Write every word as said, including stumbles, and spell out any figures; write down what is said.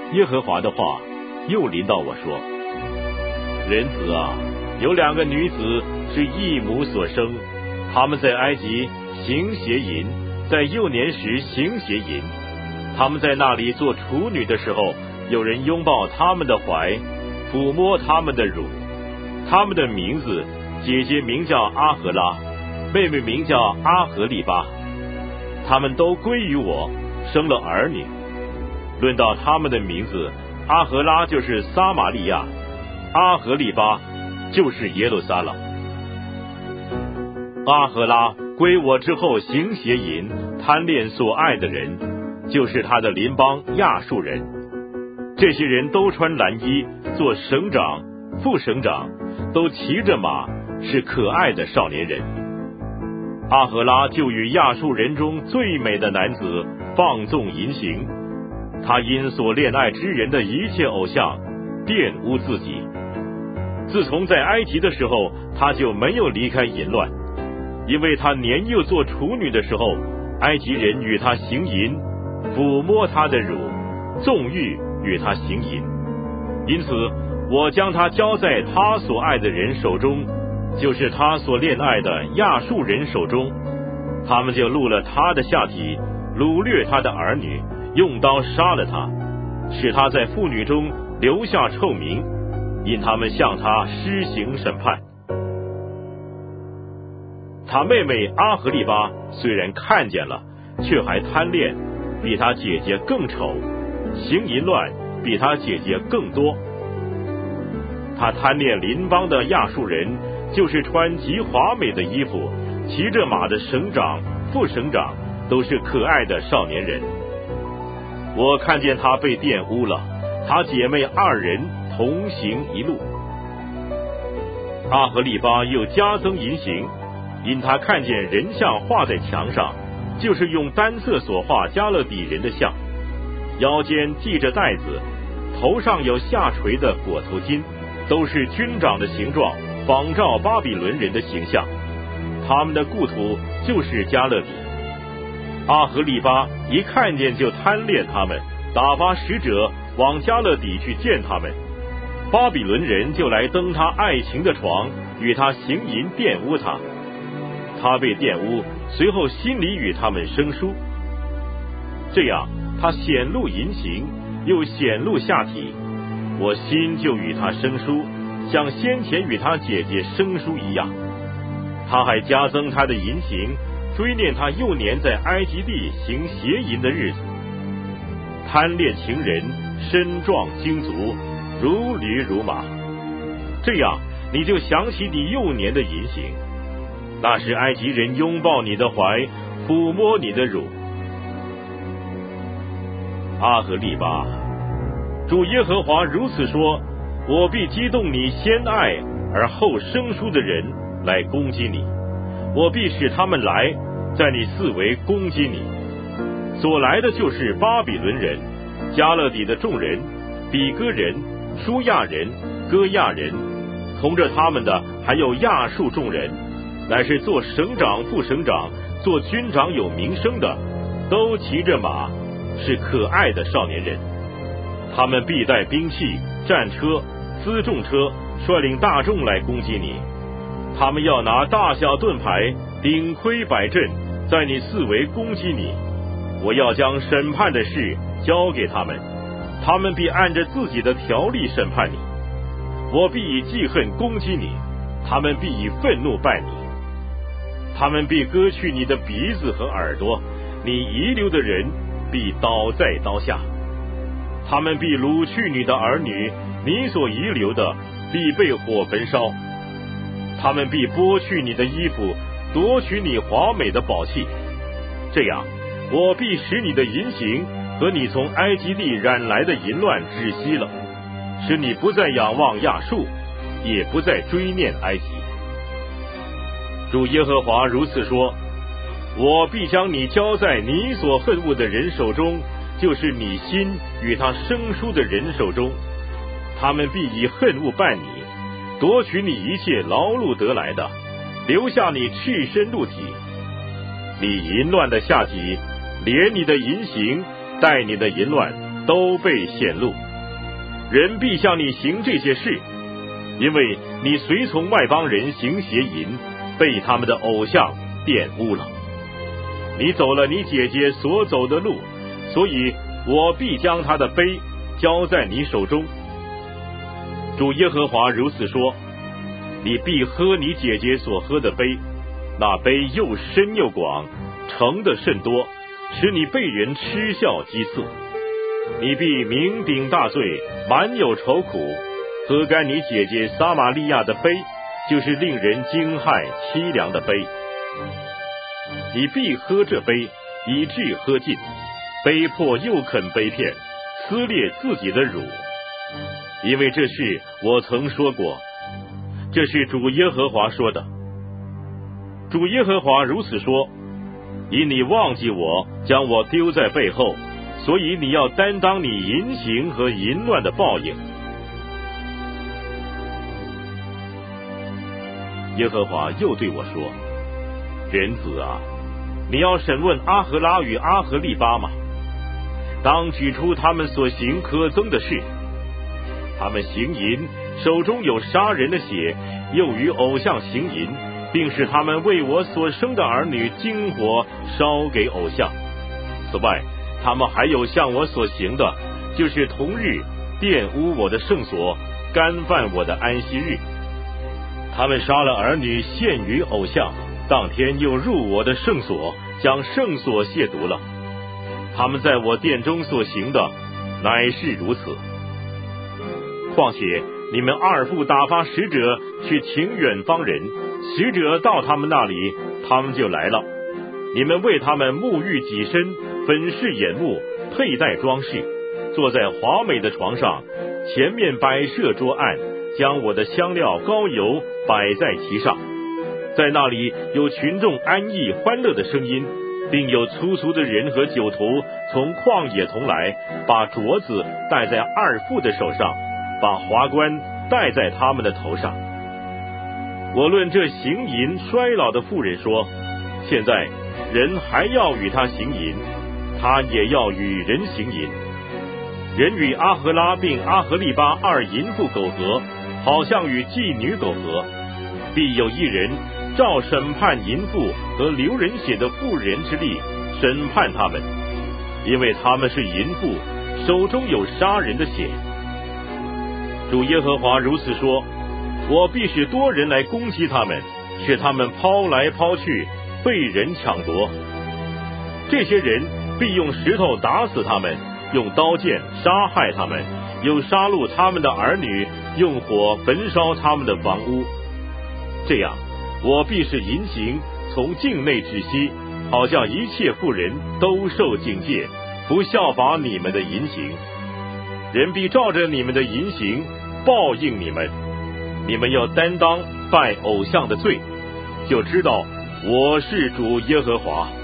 耶和华的话又临到我说：人子啊，有两个女子是异母所生，她们在埃及行邪淫，在幼年时行邪淫。她们在那里做处女的时候，有人拥抱她们的怀，抚摸她们的乳。她们的名字，姐姐名叫阿荷拉，妹妹名叫阿荷利巴。她们都归于我，生了儿女。论到她们的名字，阿荷拉就是撒玛利亚，阿荷利巴就是耶路撒冷。阿荷拉归我之后行邪淫，贪恋所爱的人，就是他的邻邦亚述人。这些人都穿蓝衣，做省长、副省长，都骑着马，是可爱的少年人。阿荷拉就与亚述人中最美的男子放纵淫行，他因所恋爱之人的一切偶像玷污自己。自从在埃及的时候，他就没有离开淫乱，因为他年幼做处女的时候，埃及人与他行淫，抚摸他的乳，纵欲与他行淫。因此我将他交在他所爱的人手中，就是他所恋爱的亚述人手中，他们就戮了他的下体，掳掠他的儿女，用刀杀了他，使他在妇女中留下臭名，因他们向他施行审判。他妹妹阿荷利巴虽然看见了，却还贪恋，比他姐姐更丑，行淫乱比他姐姐更多。他贪恋邻邦的亚述人，就是穿极华美的衣服，骑着马的省长、副省长，都是可爱的少年人。我看见他被玷污了，他姐妹二人同行一路。阿荷利巴又加增淫行，因他看见人像画在墙上，就是用单色所画加勒底人的像，腰间系着带子，头上有下垂的裹头巾，都是军长的形状，仿照巴比伦人的形象。他们的故土就是加勒底。阿荷利巴一看见就贪恋他们，打发使者往加勒底去见他们。巴比伦人就来登他爱情的床，与他行淫，玷污他。他被玷污，随后心里与他们生疏。这样他显露淫行，又显露下体，我心就与他生疏，像先前与他姐姐生疏一样。他还加增他的淫行，追念他幼年在埃及地行邪淫的日子，贪恋情人，身壮精足，如驴如马。这样你就想起你幼年的淫行，那是埃及人拥抱你的怀，抚摸你的乳。阿荷利巴，主耶和华如此说：我必激动你先爱而后生疏的人来攻击你，我必使他们来，在你四围攻击你。所来的就是巴比伦人、加勒底的众人、比哥人、舒亚人、哥亚人，同着他们的还有亚述众人，乃是做省长、副省长、做军长有名声的，都骑着马，是可爱的少年人。他们必带兵器、战车、辎重车，率领大众来攻击你。他们要拿大小盾牌，顶盔摆阵，在你四围攻击你。我要将审判的事交给他们，他们必按着自己的条例审判你。我必以记恨攻击你，他们必以愤怒败你。他们必割去你的鼻子和耳朵，你遗留的人必倒在刀下。他们必掳去你的儿女，你所遗留的必被火焚烧。他们必剥去你的衣服，夺取你华美的宝器。这样，我必使你的淫行和你从埃及地染来的淫乱止息了，使你不再仰望亚述，也不再追念埃及。主耶和华如此说：我必将你交在你所恨恶的人手中，就是你心与他生疏的人手中。他们必以恨恶办你，夺取你一切劳碌得来的，留下你赤身露体。你淫乱的下体，连你的淫行，带你的淫乱， 都被显露。人必向你行这些事，因为你随从外邦人行邪淫，被他们的偶像玷污了。你走了你姐姐所走的路，所以我必将她的杯交在你手中。主耶和华如此说：你必喝你姐姐所喝的杯，那杯又深又广，盛的甚多，使你被人嗤笑讥刺。你必酩酊大醉，满有愁苦，喝干你姐姐撒玛利亚的杯，就是令人惊骇凄凉的杯。你必喝这杯，以致喝尽，杯破又肯杯片，撕裂自己的乳。因为这事我曾说过，这是主耶和华说的。主耶和华如此说：因你忘记我，将我丢在背后，所以你要担当你淫行和淫乱的报应。耶和华又对我说：人子啊，你要审问阿和拉与阿和利巴吗？当指出他们所行可憎的事。他们行淫，手中有杀人的血，又与偶像行淫，并使他们为我所生的儿女经火烧给偶像。此外，他们还有向我所行的，就是同日玷污我的圣所，干犯我的安息日。他们杀了儿女献于偶像，当天又入我的圣所，将圣所亵渎了。他们在我殿中所行的，乃是如此。况且你们二父打发使者去请远方人，使者到他们那里，他们就来了。你们为他们沐浴己身，粉饰眼目，佩戴装饰，坐在华美的床上，前面摆设桌案，将我的香料膏油摆在其上。在那里有群众安逸欢乐的声音，并有粗俗的人和酒徒从旷野同来，把镯子戴在二父的手上，把华冠戴在他们的头上。我论这行淫衰老的妇人说，现在人还要与他行淫，他也要与人行淫。人与阿和拉并阿和利巴二淫妇苟合，好像与妓女苟合，必有一人照审判淫妇和流人血的妇人之力审判他们，因为他们是淫妇，手中有杀人的血。主耶和华如此说：我必使多人来攻击他们，使他们抛来抛去，被人抢夺。这些人必用石头打死他们，用刀剑杀害他们，又杀戮他们的儿女，用火焚烧他们的房屋。这样，我必使淫行从境内止息，好像一切妇人都受警戒，不效法你们的淫行。人必照着你们的淫行报应你们，你们要担当拜偶像的罪，就知道我是主耶和华。